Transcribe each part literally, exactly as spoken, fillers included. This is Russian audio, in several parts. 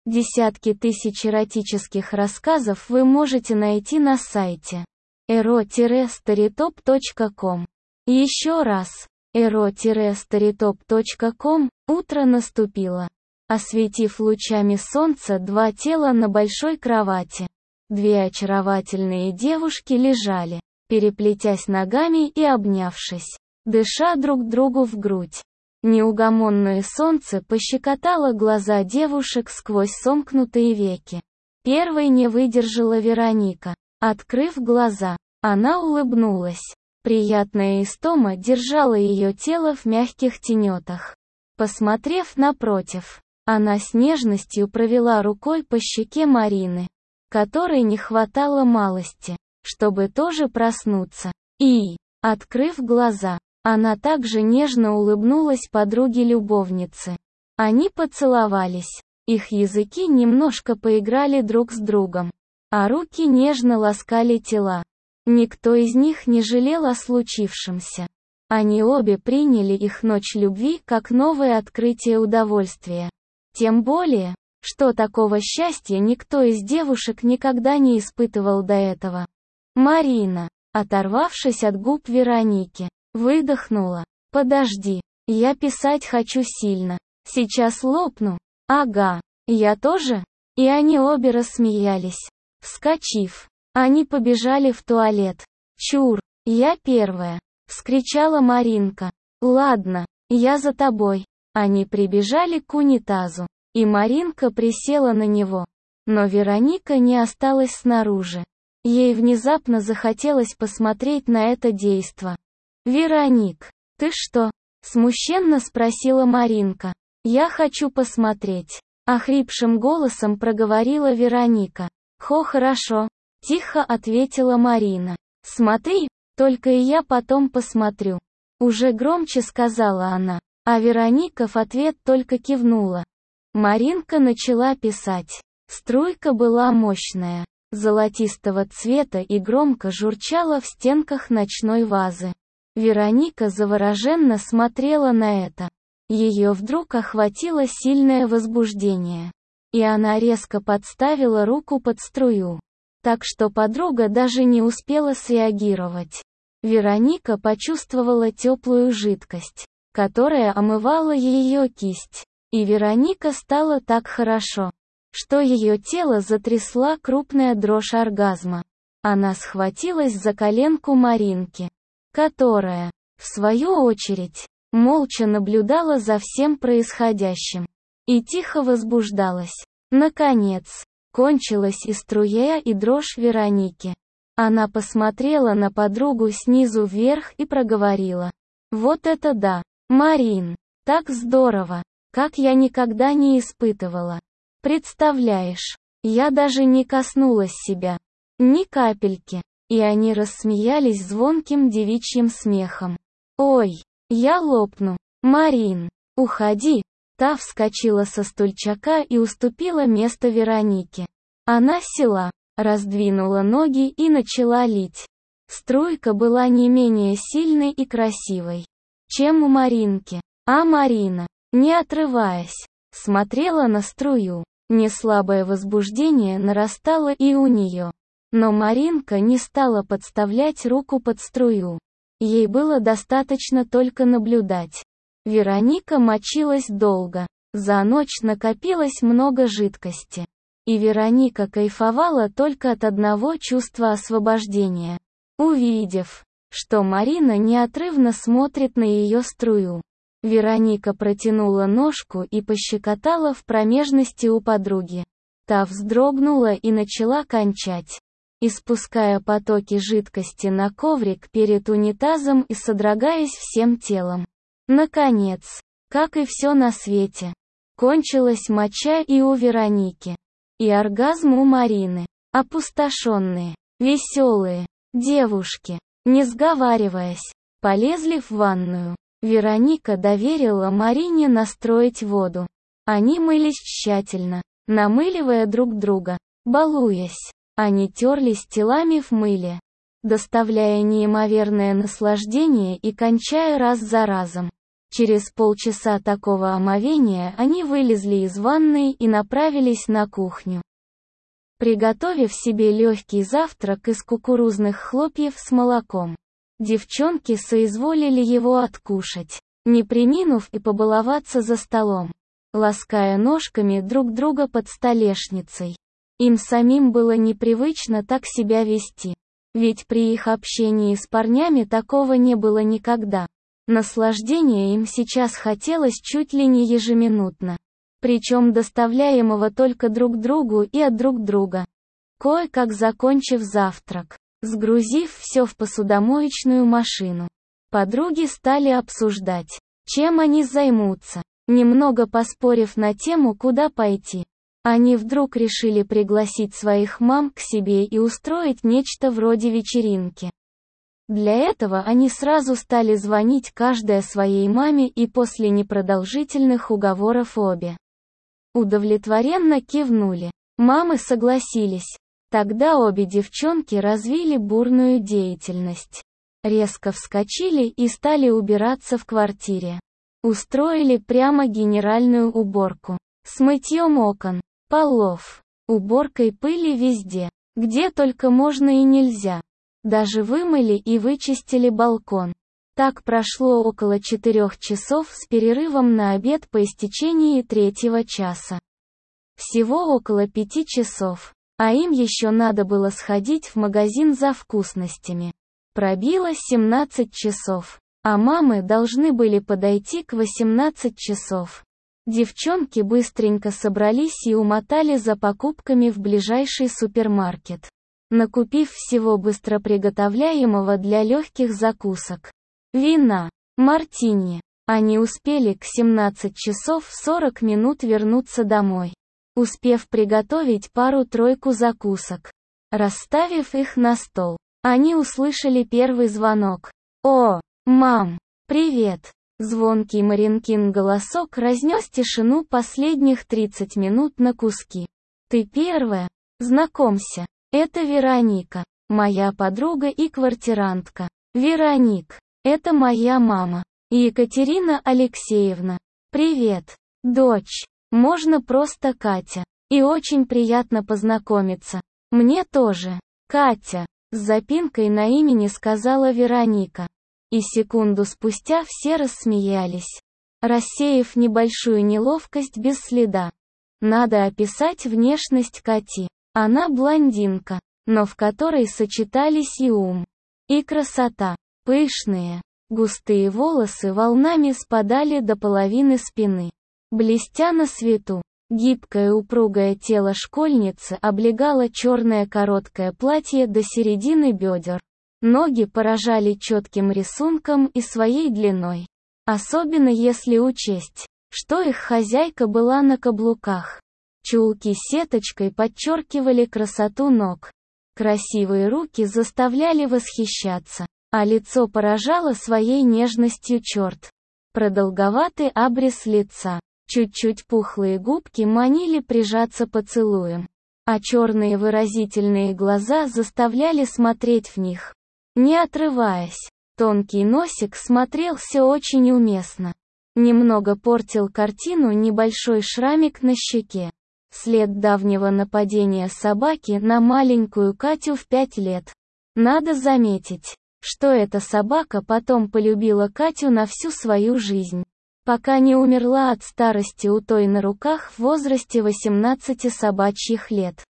Десятки тысяч эротических рассказов вы можете найти на сайте эро старитоп точка ком. Еще раз, эро старитоп точка ком. Утро наступило, осветив лучами солнца два тела на большой кровати. Две очаровательные девушки лежали, переплетясь ногами и обнявшись, дыша друг другу в грудь. Неугомонное солнце пощекотало глаза девушек сквозь сомкнутые веки. Первой не выдержала Вероника. Открыв глаза, она улыбнулась. Приятная истома держала ее тело в мягких тенетах. Посмотрев напротив, она с нежностью провела рукой по щеке Марины, которой не хватало малости, чтобы тоже проснуться. И, открыв глаза, она также нежно улыбнулась подруге-любовнице. Они поцеловались, их языки немножко поиграли друг с другом, а руки нежно ласкали тела. Никто из них не жалел о случившемся. Они обе приняли их ночь любви как новое открытие удовольствия. Тем более, что такого счастья никто из девушек никогда не испытывал до этого. Марина, оторвавшись от губ Вероники, выдохнула. «Подожди, я писать хочу сильно. Сейчас лопну». «Ага, я тоже?» И они обе рассмеялись. Вскочив, они побежали в туалет. «Чур, я первая!» — вскричала Маринка. «Ладно, я за тобой». Они прибежали к унитазу, и Маринка присела на него. Но Вероника не осталась снаружи. Ей внезапно захотелось посмотреть на это действо. «Вероник, ты что?» — смущенно спросила Маринка. «Я хочу посмотреть», — охрипшим голосом проговорила Вероника. «Хо, хорошо», — тихо ответила Марина. «Смотри, только и я потом посмотрю», — уже громче сказала она, а Вероника в ответ только кивнула. Маринка начала писать. Струйка была мощная, золотистого цвета и громко журчала в стенках ночной вазы. Вероника завороженно смотрела на это. Ее вдруг охватило сильное возбуждение. И она резко подставила руку под струю. Так что подруга даже не успела среагировать. Вероника почувствовала теплую жидкость, которая омывала ее кисть. И Вероника стала так хорошо, что ее тело затрясла крупная дрожь оргазма. Она схватилась за коленку Маринки, которая, в свою очередь, молча наблюдала за всем происходящим и тихо возбуждалась. Наконец, кончилась и струя, и дрожь Вероники. Она посмотрела на подругу снизу вверх и проговорила: «Вот это да, Марин, так здорово, как я никогда не испытывала. Представляешь, я даже не коснулась себя, ни капельки». И они рассмеялись звонким девичьим смехом. «Ой, я лопну. Марин, уходи!» Та вскочила со стульчака и уступила место Веронике. Она села, раздвинула ноги и начала лить. Струйка была не менее сильной и красивой, чем у Маринки. А Марина, не отрываясь, смотрела на струю. Неслабое возбуждение нарастало и у нее. Но Маринка не стала подставлять руку под струю. Ей было достаточно только наблюдать. Вероника мочилась долго. За ночь накопилось много жидкости. И Вероника кайфовала только от одного чувства освобождения. Увидев, что Марина неотрывно смотрит на ее струю, Вероника протянула ножку и пощекотала в промежности у подруги. Та вздрогнула и начала кончать, испуская потоки жидкости на коврик перед унитазом и содрогаясь всем телом. Наконец, как и все на свете, кончилась моча и у Вероники, и оргазм у Марины. Опустошенные, веселые девушки, не сговариваясь, полезли в ванную. Вероника доверила Марине настроить воду. Они мылись тщательно, намыливая друг друга, балуясь. Они терлись телами в мыле, доставляя неимоверное наслаждение и кончая раз за разом. Через полчаса такого омовения они вылезли из ванной и направились на кухню. Приготовив себе легкий завтрак из кукурузных хлопьев с молоком, девчонки соизволили его откушать, не преминув и побаловаться за столом, лаская ножками друг друга под столешницей. Им самим было непривычно так себя вести, ведь при их общении с парнями такого не было никогда. Наслаждения им сейчас хотелось чуть ли не ежеминутно, причем доставляемого только друг другу и от друг друга. Кое-как закончив завтрак, сгрузив все в посудомоечную машину, подруги стали обсуждать, чем они займутся. Немного поспорив на тему, куда пойти, они вдруг решили пригласить своих мам к себе и устроить нечто вроде вечеринки. Для этого они сразу стали звонить каждая своей маме, и после непродолжительных уговоров обе удовлетворенно кивнули. Мамы согласились. Тогда обе девчонки развили бурную деятельность. Резко вскочили и стали убираться в квартире. Устроили прямо генеральную уборку. С мытьем окон, полов, уборкой пыли везде, где только можно и нельзя. Даже вымыли и вычистили балкон. Так прошло около четырех часов с перерывом на обед по истечении третьего часа. Всего около пяти часов, а им еще надо было сходить в магазин за вкусностями. Пробило семнадцать часов, а мамы должны были подойти к восемнадцати часов. Девчонки быстренько собрались и умотали за покупками в ближайший супермаркет, накупив всего быстро приготовляемого для легких закусок. Вина, мартини. Они успели к семнадцати часов сорок минут вернуться домой, успев приготовить пару-тройку закусок. Расставив их на стол, они услышали первый звонок. «О, мам, привет!» Звонкий Маринкин голосок разнес тишину последних тридцати минут на куски. «Ты первая? Знакомься, это Вероника, моя подруга и квартирантка. Вероник, это моя мама, Екатерина Алексеевна. Привет, дочь, можно просто Катя. И очень приятно познакомиться. Мне тоже, Катя», с запинкой на имени сказала Вероника. И секунду спустя все рассмеялись, рассеяв небольшую неловкость без следа. Надо описать внешность Кати. Она блондинка, но в которой сочетались и ум, и красота. Пышные, густые волосы волнами спадали до половины спины, блестя на свету. Гибкое упругое тело школьницы облегало черное короткое платье до середины бедер. Ноги поражали четким рисунком и своей длиной. Особенно если учесть, что их хозяйка была на каблуках. Чулки сеточкой подчеркивали красоту ног. Красивые руки заставляли восхищаться, а лицо поражало своей нежностью черт. Продолговатый абрис лица, чуть-чуть пухлые губки манили прижаться поцелуем, а черные выразительные глаза заставляли смотреть в них, не отрываясь. Тонкий носик смотрелся очень уместно. Немного портил картину небольшой шрамик на щеке. След давнего нападения собаки на маленькую Катю в пять лет. Надо заметить, что эта собака потом полюбила Катю на всю свою жизнь, пока не умерла от старости у той на руках в возрасте восемнадцати собачьих лет.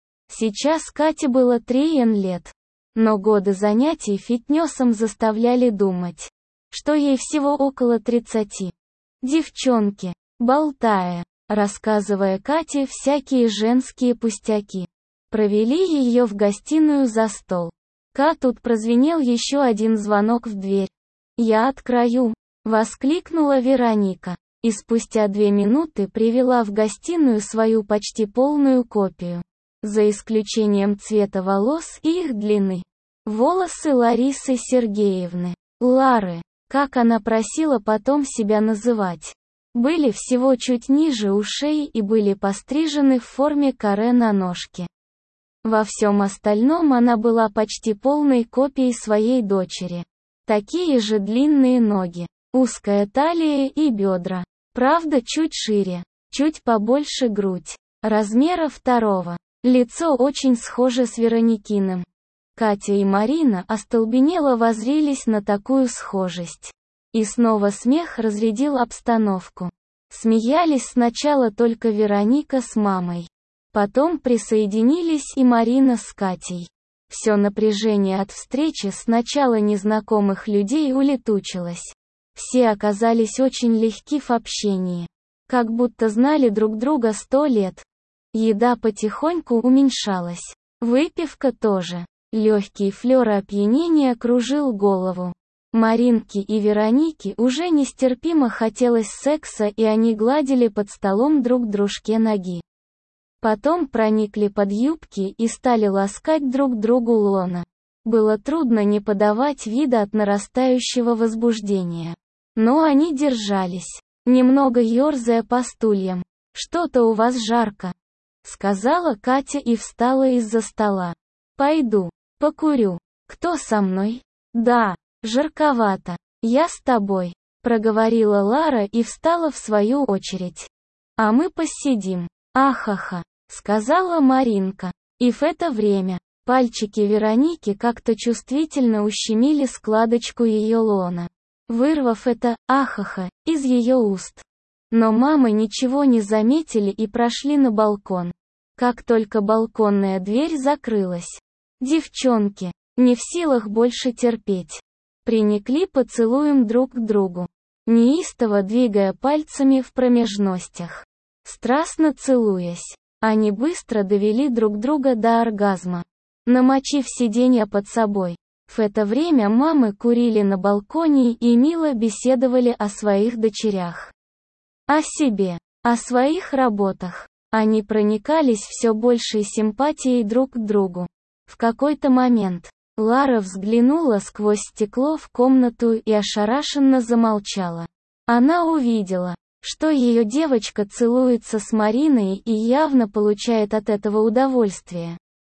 Сейчас Кате было три лет. Но годы занятий фитнесом заставляли думать, что ей всего около тридцати. Девчонки, болтая, рассказывая Кате всякие женские пустяки, провели ее в гостиную за стол. Ка тут прозвенел еще один звонок в дверь. «Я открою!» — воскликнула Вероника, и спустя две минуты привела в гостиную свою почти полную копию, за исключением цвета волос и их длины. Волосы Ларисы Сергеевны, Лары, как она просила потом себя называть, были всего чуть ниже ушей и были пострижены в форме каре на ножке. Во всем остальном она была почти полной копией своей дочери. Такие же длинные ноги, Узкая талия и бедра. Правда, чуть шире. Чуть побольше грудь. Размера второго. Лицо очень схоже с Вероникиным. Катя и Марина остолбенело воззрились на такую схожесть. И снова смех разрядил обстановку. Смеялись сначала только Вероника с мамой. Потом присоединились и Марина с Катей. Все напряжение от встречи сначала незнакомых людей улетучилось. Все оказались очень легки в общении. Как будто знали друг друга сто лет. Еда потихоньку уменьшалась. Выпивка тоже. Легкий флёр опьянения кружил голову. Маринке и Веронике уже нестерпимо хотелось секса, и они гладили под столом друг дружке ноги. Потом проникли под юбки и стали ласкать друг другу лона. Было трудно не подавать вида от нарастающего возбуждения. Но они держались, немного ерзая по стульям. «Что-то у вас жарко», — сказала Катя и встала из-за стола. «Пойду, покурю. Кто со мной?» «Да, жарковато. Я с тобой», — проговорила Лара и встала в свою очередь. «А мы посидим». «Ахаха», — сказала Маринка. И в это время пальчики Вероники как-то чувствительно ущемили складочку ее лона, вырвав это «ахаха» из ее уст. Но мамы ничего не заметили и прошли на балкон. Как только балконная дверь закрылась, девчонки, не в силах больше терпеть, приникли поцелуем друг к другу, неистово двигая пальцами в промежностях. Страстно целуясь, они быстро довели друг друга до оргазма, намочив сиденья под собой. В это время мамы курили на балконе и мило беседовали о своих дочерях. О себе, о своих работах. Они проникались все большей симпатией друг к другу. В какой-то момент Лара взглянула сквозь стекло в комнату и ошарашенно замолчала. Она увидела, что ее девочка целуется с Мариной и явно получает от этого удовольствие.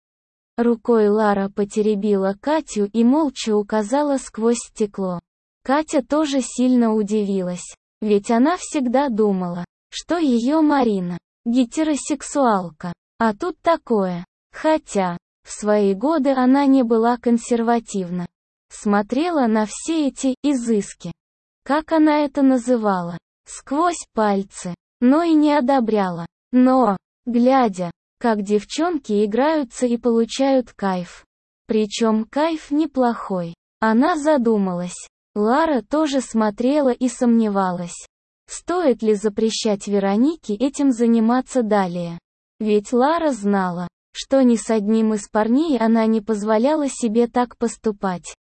Рукой Лара потеребила Катю и молча указала сквозь стекло. Катя тоже сильно удивилась, ведь она всегда думала, что ее Марина – гетеросексуалка, а тут такое. Хотя, в свои годы она не была консервативна. Смотрела на все эти изыски. Как она это называла? Сквозь пальцы. Но и не одобряла. Но, глядя, как девчонки играются и получают кайф. Причем кайф неплохой. Она задумалась. Лара тоже смотрела и сомневалась. Стоит ли запрещать Веронике этим заниматься далее? Ведь Лара знала, что ни с одним из парней она не позволяла себе так поступать.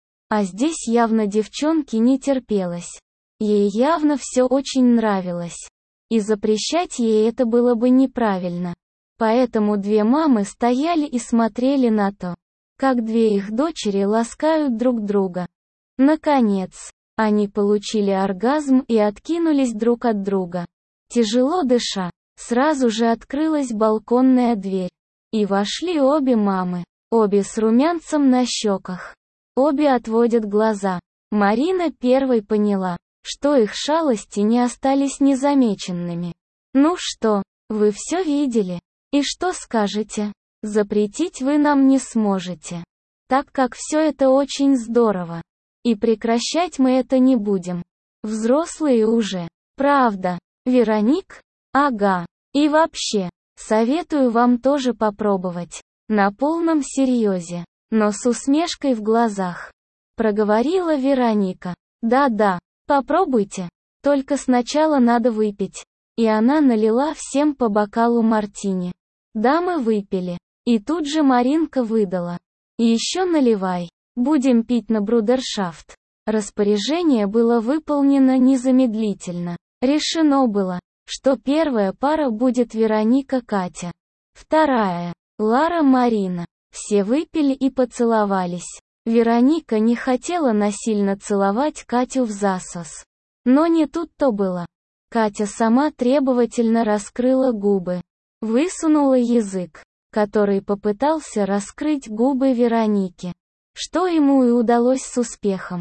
А здесь явно девчонке не терпелось. Ей явно все очень нравилось. И запрещать ей это было бы неправильно. Поэтому две мамы стояли и смотрели на то, как две их дочери ласкают друг друга. Наконец, они получили оргазм и откинулись друг от друга. Тяжело дыша, сразу же открылась балконная дверь. И вошли обе мамы, обе с румянцем на щеках. Обе отводят глаза. Марина первой поняла, что их шалости не остались незамеченными. «Ну что, вы все видели? И что скажете? Запретить вы нам не сможете, так как все это очень здорово. И прекращать мы это не будем. Взрослые уже. Правда, Вероник? Ага. И вообще, советую вам тоже попробовать. На полном серьезе, но с усмешкой в глазах. Проговорила Вероника. Да-да, попробуйте. Только сначала надо выпить». И она налила всем по бокалу мартини. Дамы выпили. И тут же Маринка выдала. «Еще наливай. Будем пить на брудершафт». Распоряжение было выполнено незамедлительно. Решено было, что первая пара будет Вероника-Катя. Вторая – Лара-Марина. Все выпили и поцеловались. Вероника не хотела насильно целовать Катю в засос. Но не тут-то было. Катя сама требовательно раскрыла губы. Высунула язык, который попытался раскрыть губы Вероники. Что ему и удалось с успехом.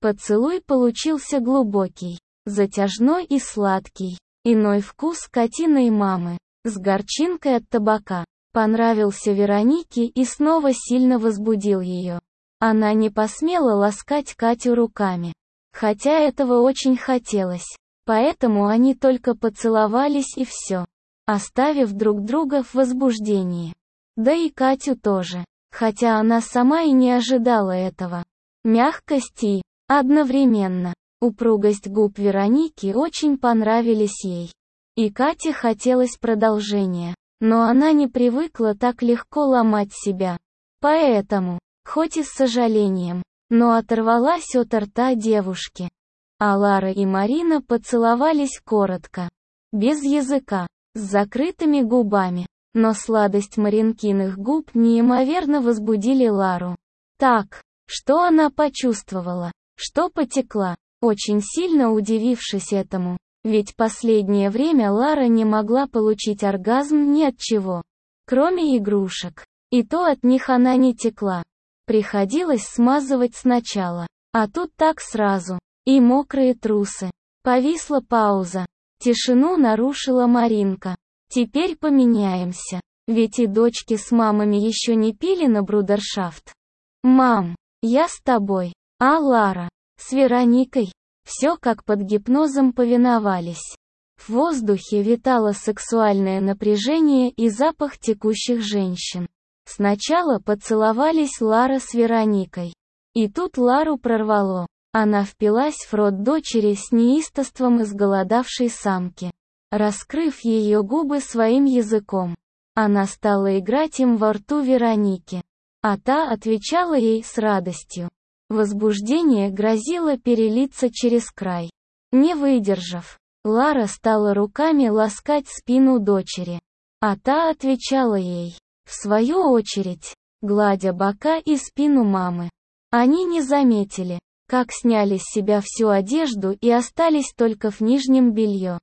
Поцелуй получился глубокий, затяжной и сладкий. Иной вкус Катиной мамы, с горчинкой от табака, понравился Веронике и снова сильно возбудил ее. Она не посмела ласкать Катю руками, хотя этого очень хотелось, поэтому они только поцеловались и все, оставив друг друга в возбуждении. Да и Катю тоже, хотя она сама и не ожидала этого. Мягкость и, одновременно, упругость губ Вероники очень понравились ей. И Кате хотелось продолжения, но она не привыкла так легко ломать себя. Поэтому, хоть и с сожалением, но оторвалась от рта девушки. А Лара и Марина поцеловались коротко, без языка, с закрытыми губами, но сладость Маринкиных губ неимоверно возбудили Лару. Так, что она почувствовала, что потекла, очень сильно удивившись этому, ведь последнее время Лара не могла получить оргазм ни от чего, кроме игрушек, и то от них она не текла. Приходилось смазывать сначала, а тут так сразу, и мокрые трусы. Повисла пауза. Тишину нарушила Маринка. Теперь поменяемся, ведь и дочки с мамами еще не пили на брудершафт. Мам, я с тобой, а Лара? С Вероникой. Все как под гипнозом повиновались. В воздухе витало сексуальное напряжение и запах текущих женщин. Сначала поцеловались Лара с Вероникой. И тут Лару прорвало. Она впилась в рот дочери с неистовством изголодавшей самки. Раскрыв ее губы своим языком, она стала играть им во рту Вероники. А та отвечала ей с радостью. Возбуждение грозило перелиться через край. Не выдержав, Лара стала руками ласкать спину дочери. А та отвечала ей, в свою очередь, гладя бока и спину мамы. Они не заметили, как сняли с себя всю одежду и остались только в нижнем белье.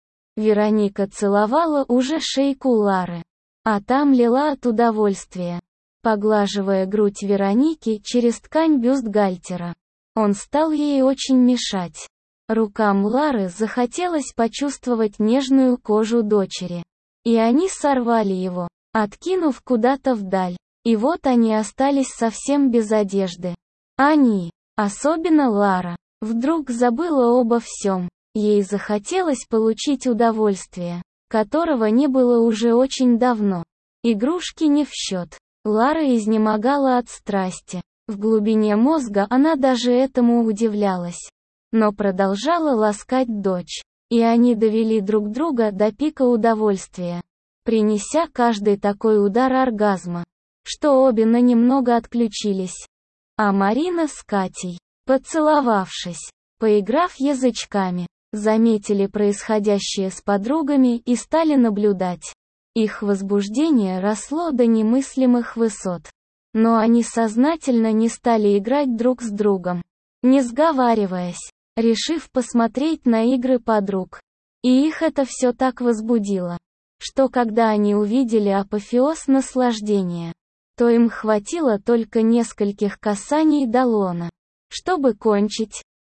Вероника целовала уже шейку Лары, а та млела от удовольствия, поглаживая грудь Вероники через ткань бюстгальтера. Он стал ей очень мешать. Рукам Лары захотелось почувствовать нежную кожу дочери. И они сорвали его, откинув куда-то вдаль. И вот они остались совсем без одежды. Они, особенно Лара, вдруг забыла обо всем. Ей захотелось получить удовольствие, которого не было уже очень давно. Игрушки не в счет. Лара изнемогала от страсти. В глубине мозга она даже этому удивлялась. Но продолжала ласкать дочь. И они довели друг друга до пика удовольствия, принеся каждый такой удар оргазма, что обе на немного отключились. А Марина с Катей, поцеловавшись, поиграв язычками, заметили происходящее с подругами и стали наблюдать. Их возбуждение росло до немыслимых высот. Но они сознательно не стали играть друг с другом, не сговариваясь, решив посмотреть на игры подруг. И их это все так возбудило, что когда они увидели апофеоз наслаждения, то им хватило только нескольких касаний до лона, чтобы кончить.